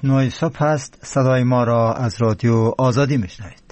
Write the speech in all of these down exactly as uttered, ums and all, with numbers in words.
نوع صبح است. صدای ما را از رادیو آزادی میشنوید.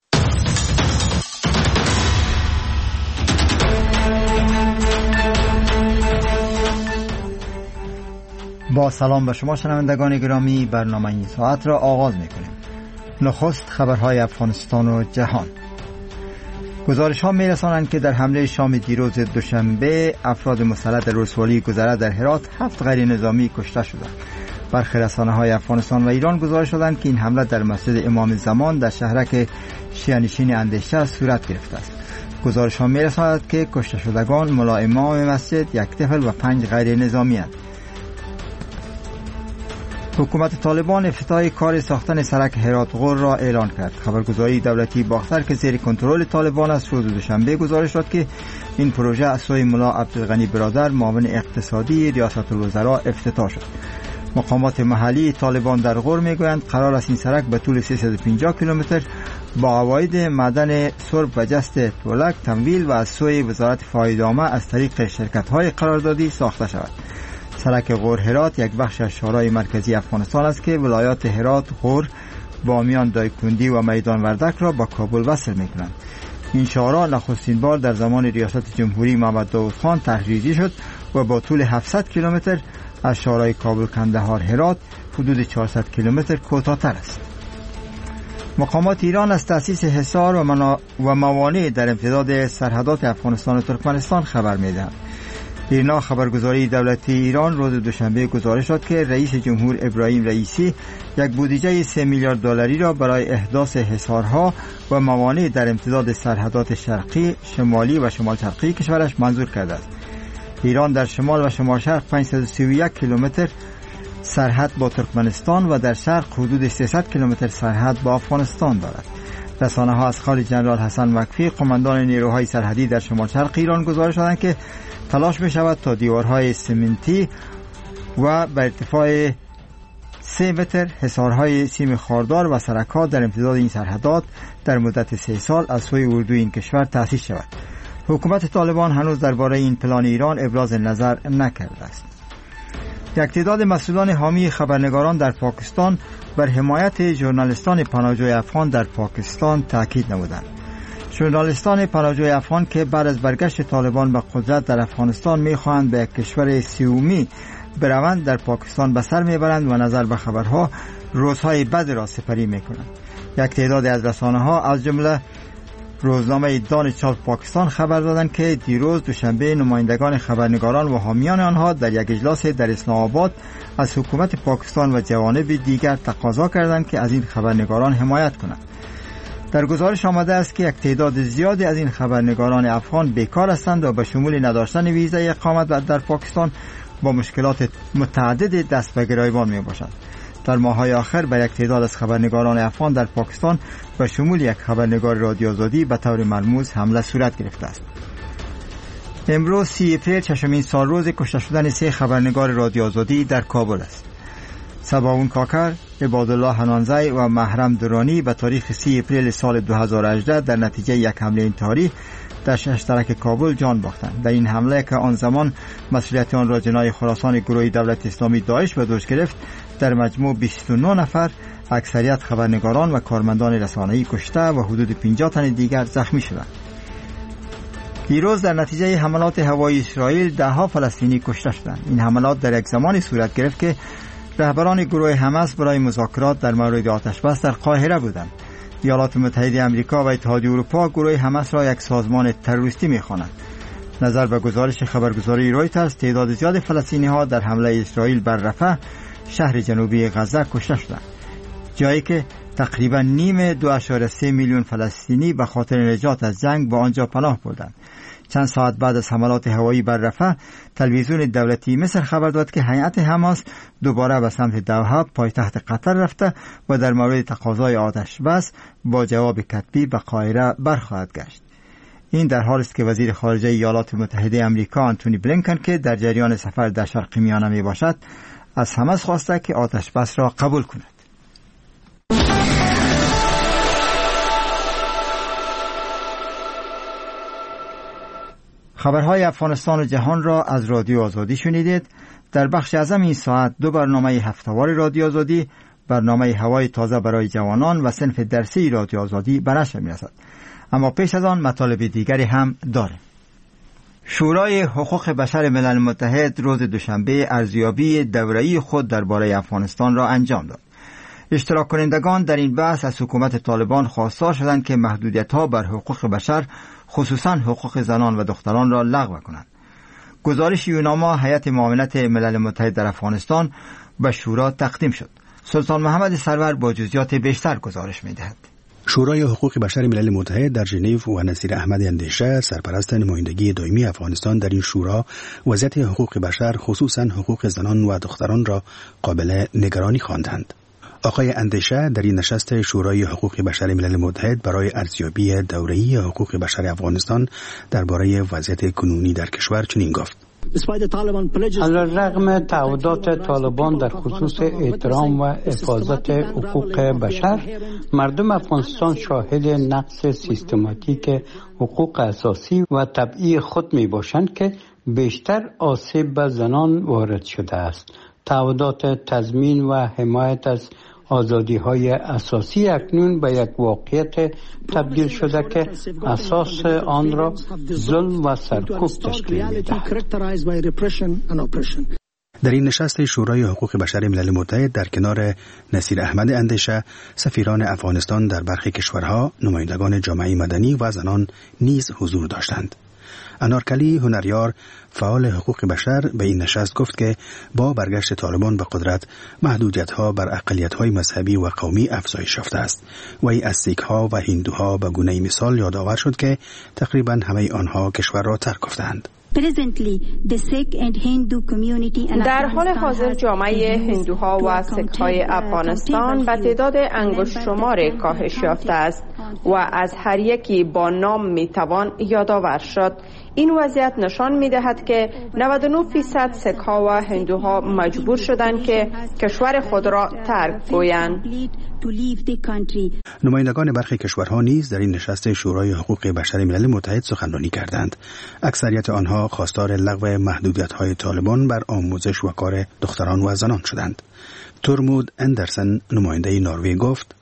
با سلام به شما شنوندگان گرامی، برنامه این ساعت را آغاز میکنیم. نخست خبرهای افغانستان و جهان. گزارش ها می رسانند که در حمله شام دیروز دوشنبه افراد مسلح در ولسوالی گذره در هرات هفت غیر نظامی کشته شدند. برخی رسانه های افغانستان و ایران گزارش دادند که این حمله در مسجد امام زمان در شهرک شیعه‌نشین اندیشه صورت گرفته است. گزارش ها می رساند که کشته شدگان ملا امام مسجد، یک طفل و پنج غیر نظامی هستند. حکومت طالبان افتتاح کار ساختن سرک هرات غور را اعلان کرد. خبرگزاری دولتی باختر که زیر کنترل طالبان است روز دوشنبه گزارش داد که این پروژه از سوی ملا عبدالغنی برادر معاون اقتصادی ریاست الوزراء افتتاح شد. مقامات محلی طالبان در غور میگویند قرار است این سرک به طول سیصد و پنجاه کیلومتر با عواید معدن سرب و جست تولک تمویل و از سوی وزارت فایده‌نامه از طریق شرکت‌های قراردادی ساخته شود. سرک غور هرات یک بخش از شورای مرکزی افغانستان است که ولایات هرات، غور، بامیان، دایکندی و میدان وردک را با کابل وصل می‌کنند. این شورا نخستین بار در زمان ریاست جمهوری محمد داود خان تحریزی شد و با طول هفتصد کیلومتر از شورای کابل کندهار هرات حدود چهارصد کیلومتر کوتاه‌تر است. مقامات ایران از تأسیس حصار و, منا... و موانع در امتداد سرحدات افغانستان و ترکمنستان خبر می‌دهند. ایرنا خبرگزاری دولتی ایران روز دوشنبه گزارش داد که رئیس جمهور ابراهیم رئیسی یک بودجه سه میلیارد دلاری را برای احداث حصارها و موانع در امتداد سرحدات شرقی، شمالی و شمال شرقی کشورش منظور کرده است. ایران در شمال و شمال شرق پانصد و سی و یک کیلومتر سرحد با ترکمنستان و در شرق حدود سیصد کیلومتر سرحد با افغانستان دارد. رسانه ها از خال جنرال حسن وقفی قماندان نیروهای سرحدی در شمال شرق ایران گزارش دادند که تلاش می شود تا دیوارهای سمنتی و به ارتفاع سه متر حصارهای سیم خاردار و سرک‌ها در امتداد این سرحدات در مدت سه سال از سوی اردوی این کشور تأسیس شود. حکومت طالبان هنوز درباره این پلان ایران ابراز نظر نکرده است. یک تعداد مسئولان حامی خبرنگاران در پاکستان بر حمایت ژورنالیستان پناهجوی افغان در پاکستان تاکید نمودند. ژورنالیستان پناهجوی افغان که بعد از برگشت طالبان به قدرت در افغانستان می‌خواهند به یک کشور سیومی بروند در پاکستان به سر میبرند و نظر به خبرها روزهای بد را سپری میکنند. یک تعداد از رسانه‌ها از جمله روزنامه دان چاپ پاکستان خبر دادند که دیروز دوشنبه نمایندگان خبرنگاران و حامیان آنها در یک اجلاس در اسلام آباد از حکومت پاکستان و جوانب دیگر تقاضا کردند که از این خبرنگاران حمایت کنند. در گزارش آمده است که یک تعداد زیادی از این خبرنگاران افغان بیکار هستند و به شمول نداشتن ویزای اقامت در پاکستان با مشکلات متعدد دست به گریبان می باشند. در ماه‌های آخر به یک تعداد از خبرنگاران افغان در پاکستان به شمول یک خبرنگار رادیو آزادی به طور ملموس حمله صورت گرفته است. امروز سی اپریل ششمین سال روز کشته شدن سه خبرنگار رادیو آزادی در کابل است. سباون کاکر، عبادالله حنانزی و محرم درانی به تاریخ سی اپریل سال دو هزار و هجده در نتیجه یک حمله انتحاری در شهرک کابل جان باختند. در این حمله که آن زمان مسئولیت آن را جنای خراسان گروه دولت اسلامی داعش به دوش گرفت، در مجموع بیست و نه نفر اکثریت خبرنگاران و کارمندان رسانه‌ای کشته و حدود پنجاه تن دیگر زخمی شدند. دیروز در نتیجه حملات هوایی اسرائیل ده ها فلسطینی کشته شدند. این حملات در یک زمانی صورت گرفت که رهبران گروه حماس برای مذاکرات در مورد آتش بس در قاهره بودند. ایالات متحده آمریکا و اتحادیه اروپا گروه حماس را یک سازمان تروریستی می‌خوانند. نظر به گزارش خبرگزاری رویترز، تعداد زیاد فلسطینی‌ها در حمله اسرائیل بر رفح، شهر جنوبی غزه کشته شدند، جایی که تقریبا نیم دو اشاره سه میلیون فلسطینی به خاطر نجات از جنگ به آنجا پناه بردند. چند ساعت بعد از حملات هوایی بر رفح، تلویزیون دولتی مصر خبر داد که هیئت حماس دوباره به سمت دوحه پایتخت قطر رفته و در مورد تقاضای آتش بس با جواب کتبی به قاهره برخواهد گشت. این در حالی است که وزیر خارجه ایالات متحده آمریکا آنتونی بلینکن که در جریان سفر در شرق میانه می باشد از حماس خواسته که آتش بس را قبول کند. خبرهای افغانستان و جهان را از رادیو آزادی شنیدید. در بخش اعظم این ساعت دو برنامه هفتهوار رادیو آزادی برنامه هوای تازه برای جوانان و صنف درسی رادیو آزادی به نشر می‌رسد. اما پیش از آن مطالب دیگری هم داریم. شورای حقوق بشر ملل متحد روز دوشنبه ارزیابی دوره‌ای خود درباره افغانستان را انجام داد. اشتراک کنندگان در این بحث از حکومت طالبان خواستار شدند که محدودیت‌ها بر حقوق بشر خصوصا حقوق زنان و دختران را لغو کنند. گزارش یوناما هیئت معاونت ملل متحد در افغانستان به شورا تقدیم شد. سلطان محمد سرور با جزئیات بیشتر گزارش می‌دهد. شورای حقوق بشر ملل متحد در ژنو و نصیر احمد اندیشه سرپرست نمایندگی دائمی افغانستان در این شورا وضعیت حقوق بشر خصوصا حقوق زنان و دختران را قابل نگرانی خواندند. آقای اندیشه در این نشست شورای حقوق بشر ملل متحد برای ارزیابی دوره‌ای حقوق بشر افغانستان درباره وضعیت کنونی در کشور چنین گفت: علیرغم تعهدات طالبان در خصوص احترام و حفاظت حقوق بشر، مردم افغانستان شاهد نقض سیستماتیک حقوق اساسی و طبیعی خود می باشند که بیشتر آسیب به زنان وارد شده است. تعهدات تضمین و حمایت از آزادی‌های اساسی اکنون به یک واقعیت تبدیل شده که اساس آن را ظلم و سرکوب تشکیل می‌دهد. در این نشست شورای حقوق بشر ملل متحد در کنار نصیر احمد اندیشه، سفیران افغانستان در برخی کشورها، نمایندگان جامعه مدنی و زنان نیز حضور داشتند. انارکلی هنریار فعال حقوق بشر به این نشست گفت که با برگشت طالبان به قدرت محدودیت‌ها بر اقلیت‌های مذهبی و قومی افزایش یافته است و ای از سیک‌ها و هندوها به گونه مثال یادآور شد که تقریباً همه آنها کشور را ترک گفتند. در حال حاضر جامعه هندوها و سیک‌های افغانستان به تعداد انگشت شمار کاهش یافته است و از هر یکی با نام میتوان یادآور شد. این وضعیت نشان می‌دهد که نود و نه درصد سیک‌ها و هندوها مجبور شدند که کشور خود را ترک گویند. نمایندگان برخی کشورها نیز در این نشست شورای حقوق بشر ملل متحد سخنرانی کردند. اکثریت آنها خواستار لغو محدودیت‌های طالبان بر آموزش و کار دختران و زنان شدند. تورمود اندرسن نماینده نروژ گفت: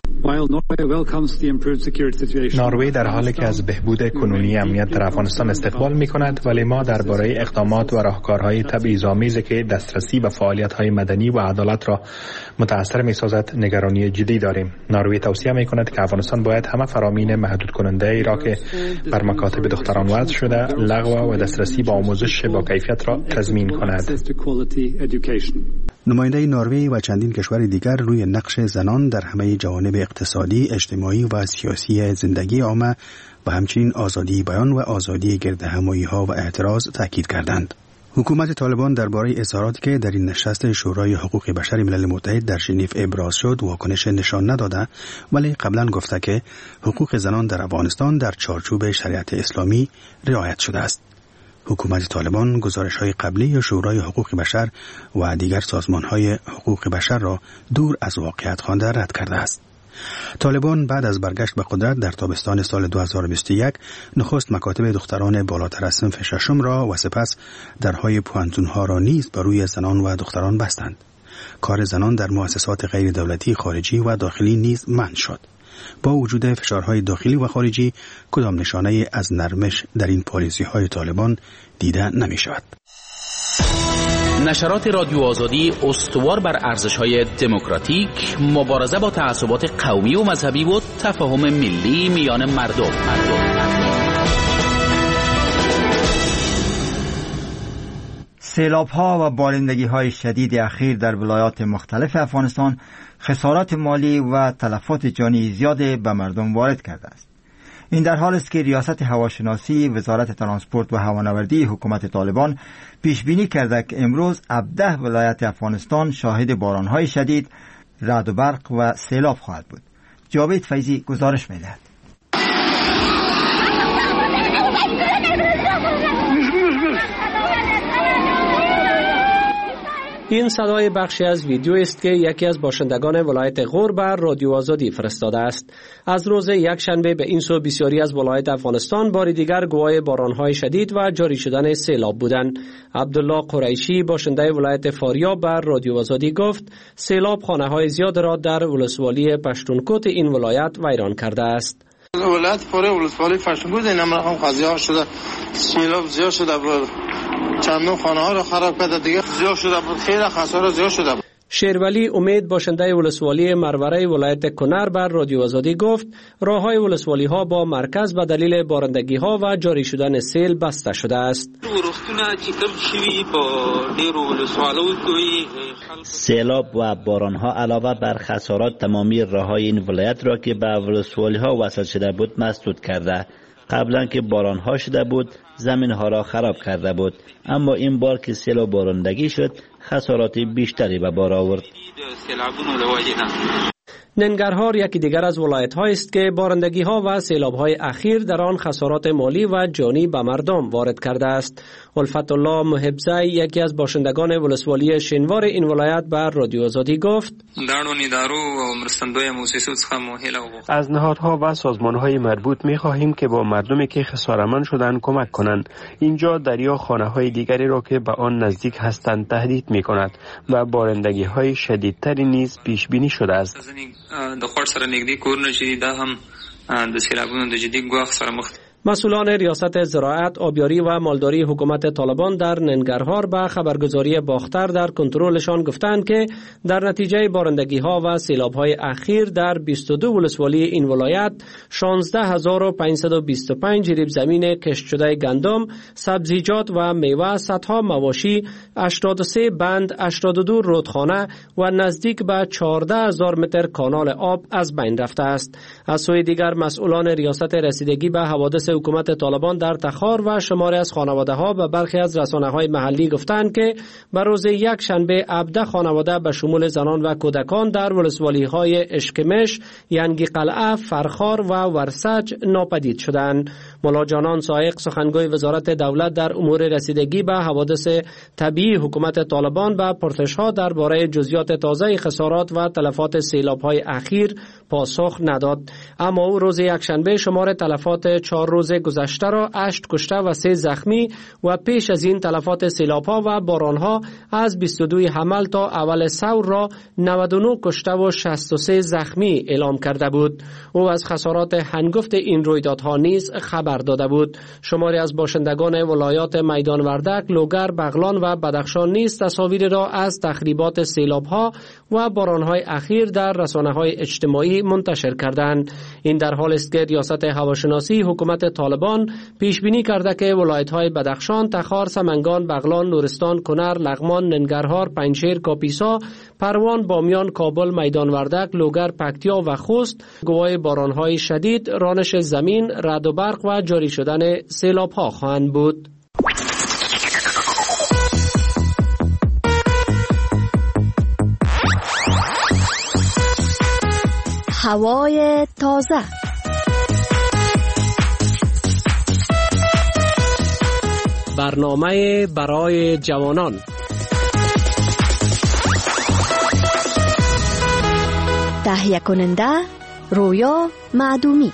نروژ در حالی که از بهبود کنونی امنیت در افغانستان استقبال می کند، ولی ما درباره اقدامات و راهکارهای تبعیض‌آمیزی که دسترسی به فعالیت‌های مدنی و عدالت را متأثر می سازد نگرانی جدی داریم. نروژ توصیه می کند که افغانستان باید همه فرامین محدود کننده ای را که بر مکاتب دختران وضع شده لغو و دسترسی به آموزش با کیفیت را تضمین کند. نماینده نروژ و چندین کشور دیگر روی نقش زنان در همه جوانب اقتصادی، اجتماعی و سیاسی زندگی عامه و همچنین آزادی بیان و آزادی گردهمایی‌ها و اعتراض تاکید کردند. حکومت طالبان درباره اظهاراتی که در این نشست شورای حقوق بشر ملل متحد در ژنو ابراز شد واکنش نشان نداده، ولی قبلا گفته که حقوق زنان در افغانستان در چارچوب شریعت اسلامی رعایت شده است. حکومت طالبان گزارش‌های قبلی شورای حقوق بشر و دیگر سازمان‌های حقوق بشر را دور از واقعیت خوانده رد کرده است. طالبان بعد از برگشت به قدرت در تابستان سال دو هزار و بیست و یک نخست مکاتب دختران بالاتر از صنف ششم را و سپس درهای پوهنتون‌ها را نیز بر روی زنان و دختران بستند. کار زنان در مؤسسات غیر دولتی خارجی و داخلی نیز منع شد. با وجود فشارهای داخلی و خارجی کدام نشانه از نرمش در این پالیسی‌های طالبان دیده نمی شود. نشرات رادیو آزادی استوار بر ارزش‌های دموکراتیک، مبارزه با تعصبات قومی و مذهبی و تفاهم ملی میان مردم. مردم. سیلاب‌ها و بارندگی‌های شدید اخیر در ولایات مختلف افغانستان خسارات مالی و تلفات جانی زیاد به مردم وارد کرده است. این در حال است که ریاست هواشناسی وزارت ترانسپورت و هوانوردی حکومت طالبان پیش بینی کرده که امروز هفده ولایت افغانستان شاهد باران‌های شدید، رعد و برق و سیلاب خواهد بود. جاوید فیضی گزارش می‌دهد. این صدای بخشی از ویدیو است که یکی از باشندگان ولایت غور بر رادیو آزادی فرستاده است. از روز یک شنبه به این سو بسیاری از ولایت افغانستان بار دیگر گواه بارانهای شدید و جاری شدن سیلاب بودند. عبدالله قریشی باشنده ولایت فاریاب بر رادیو آزادی گفت سیلاب خانه‌های زیاد را در ولسوالی پشتونکوت این ولایت ویران کرده است. ولایت فاریاب ولسوالی پشتونکوت این هم رقم قضیه شده، سیلاب زیاد شده بود، چندون خانه ها را خراب کرده، دیگه زیاد شده بود، خیلی خسارت زیاد شده بود. شیرولی امید باشنده ولسوالی مرورای ولایت کنر بر رادیو آزادی گفت راههای ولسوالی ها با مرکز به دلیل بارندگی ها و جاری شدن سیل بسته شده است. سیلاب و باران ها علاوه بر خسارات تمامی راههای این ولایت را که به ولسوالی ها وصل شده بود مسدود کرده. قبلا که باران ها شده بود زمین ها را خراب کرده بود، اما این بار که سیلاب بارندگی شد خسارات بیشتری به بار آورد. ننگرهار یکی دیگر از ولایت ها است که بارندگی ها و سیلاب های اخیر در آن خسارات مالی و جانی به مردم وارد کرده است. الفت الله محبزی یکی از باشندگان ولسوالی شینوار این ولایت بر رادیو آزادی گفت از نهادها و سازمانهای مربوط می خواهیم که با مردمی که خسارتمند شدند کمک کنند. اینجا دریا خانه های دیگری را که به آن نزدیک هستند تهدید می کند و بارندگی های شدیدتری نیز پیش بینی شده است. د خور سره نږدې کورونه چې دا هم د سیلابونو د جدي ګواښ سره مخ مسئولان ریاست زراعت، آبیاری و مالداری حکومت طالبان در ننگرهار به خبرگزاری باختر در کنترلشان گفتند که در نتیجه بارندگی ها و سیلاب های اخیر در بیست و دو ولسوالی این ولایت شانزده هزار و پانصد و بیست و پنج ریب زمین کشت شده گندم، سبزیجات و میوه، صدها مواشی، هشتاد و سه بند، هشتاد و دو رودخانه و نزدیک به چهارده هزار متر کانال آب از بین رفته است. از سوی دیگر مسئولان ریاست رسیدگی به حوادث حکومت طالبان در تخار و شماری از خانواده ها به برخی از رسانه های محلی گفتند که بر روز یک شنبه هفده خانواده به شمول زنان و کودکان در ولسوالی های اشکمش، ینگی قلعه، فرخار و ورسج ناپدید شدند. مولا جانان سایق سخنگوی وزارت دولت در امور رسیدگی به حوادث طبیعی حکومت طالبان به پرسش ها درباره جزئیات تازه خسارات و تلفات سیلاب های اخیر پاسخ نداد، اما او روز یک شنبه شمار تلفات چهار روز گذشته را هشت کشته و سه زخمی و پیش از این تلفات سیلاب ها و باران ها از بیست و دو حمل تا اول ثور را نود و نه کشته و شصت و سه زخمی اعلام کرده بود. او از خسارات هنگفت این رویدادها نیز خبر داده بود. شماری از باشندگان ولایات میدان وردک، لوگر، بغلان و بدخشان نیز تصاویر را از تخریبات سیلاب ها و باران های اخیر در رسانه های اجتماعی منتشر کردند. این در حال است که ریاست هواشناسی حکومت طالبان پیش بینی کرده که ولایت های بدخشان، تخار، سمنگان، بغلان، نورستان، کنر، لغمان، ننگرهار، پنجشیر، کاپیسا، پروان، بامیان، کابل، میدان وردک، لوگر، پکتیا و خوست گواه باران های شدید، رانش زمین، رعد و برق و جاری شدن سیلاب ها خواهند بود. هوای تازه. برنامه برای جوانان. تهیه کننده رویا معدومی.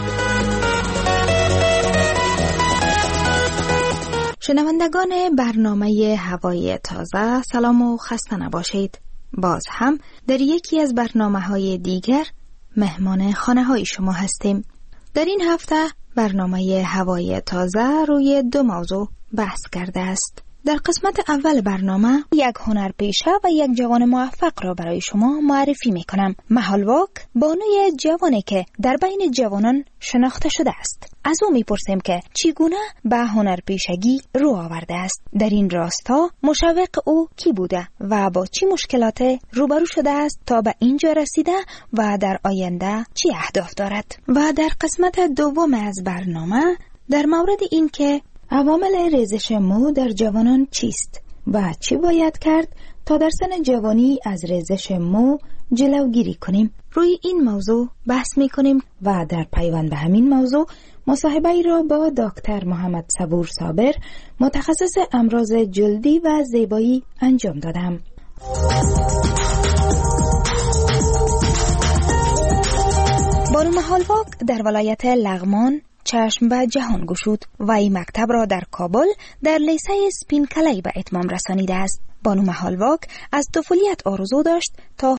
شنوندگان برنامه هوای تازه، سلام و خسته نباشید. باز هم در یکی از برنامه‌های دیگر مهمان خانه‌های شما هستیم. در این هفته برنامه هوای تازه روی دو موضوع بحث کرده است. در قسمت اول برنامه یک هنرپیشه و یک جوان موفق را برای شما معرفی می کنم. محالواک بانوی جوانی که در بین جوانان شناخته شده است. از او می پرسیم که چگونه به هنرپیشگی رو آورده است. در این راستا مشوق او کی بوده و با چه مشکلات روبرو شده است تا به اینجا رسیده و در آینده چه اهداف دارد. و در قسمت دوم از برنامه در مورد این که عوامل ریزش مو در جوانان چیست و چی باید کرد تا در سن جوانی از ریزش مو جلوگیری کنیم، روی این موضوع بحث می کنیم و در پیوند به همین موضوع مصاحبه ای را با دکتر محمد صبور صابر، متخصص امراض جلدی و زیبایی انجام دادم. بانو محالواک در ولایت لغمان چشم به جهان گشود و این مکتب را در کابل در لیسه سپین کلی به اتمام رسانیده است. بانو محالواک از طفولیت آرزو داشت تا